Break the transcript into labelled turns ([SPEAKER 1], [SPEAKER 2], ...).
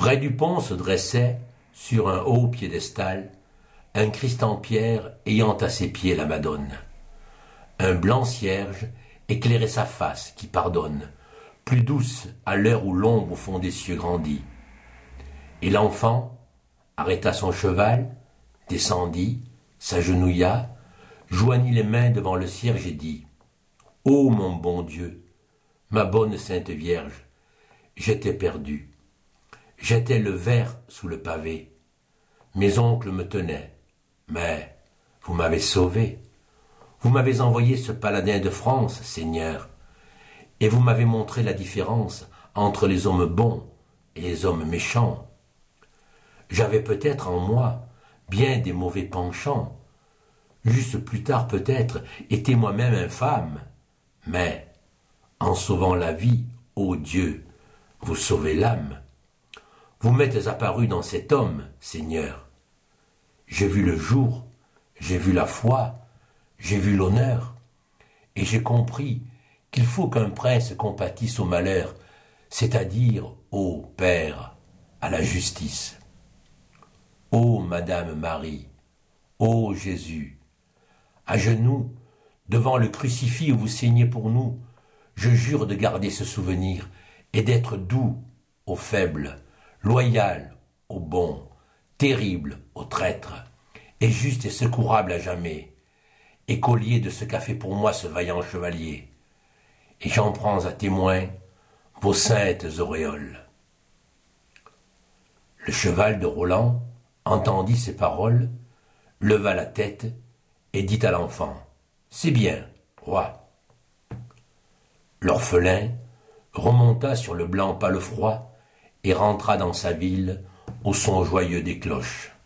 [SPEAKER 1] Près du pont se dressait, sur un haut piédestal, un Christ en pierre ayant à ses pieds la Madone. Un blanc cierge éclairait sa face qui pardonne, plus douce à l'heure où l'ombre au fond des cieux grandit. Et l'enfant arrêta son cheval, descendit, s'agenouilla, joignit les mains devant le cierge et dit « Ô mon bon Dieu, ma bonne Sainte Vierge, j'étais perdu. J'étais le ver sous le pavé. Mes oncles me tenaient, mais vous m'avez sauvé. Vous m'avez envoyé ce paladin de France, Seigneur, et vous m'avez montré la différence entre les hommes bons et les hommes méchants. J'avais peut-être en moi bien des mauvais penchants. J'eusse plus tard peut-être été moi-même infâme, mais en sauvant la vie, ô Dieu, vous sauvez l'âme. Vous m'êtes apparu dans cet homme, Seigneur. J'ai vu le jour, j'ai vu la foi, j'ai vu l'honneur, et j'ai compris qu'il faut qu'un prince compatisse au malheur, c'est-à-dire, ô Père, à la justice. Ô Madame Marie, ô Jésus, à genoux, devant le crucifix où vous saignez pour nous, je jure de garder ce souvenir et d'être doux aux faibles, loyal aux bons, terrible aux traîtres, et juste et secourable à jamais, écolier de ce qu'a fait pour moi ce vaillant chevalier. Et j'en prends à témoin vos saintes auréoles. Le cheval de Roland entendit ces paroles, leva la tête et dit à l'enfant « C'est bien, roi ». L'orphelin remonta sur le blanc palefroid et rentra dans sa ville au son joyeux des cloches.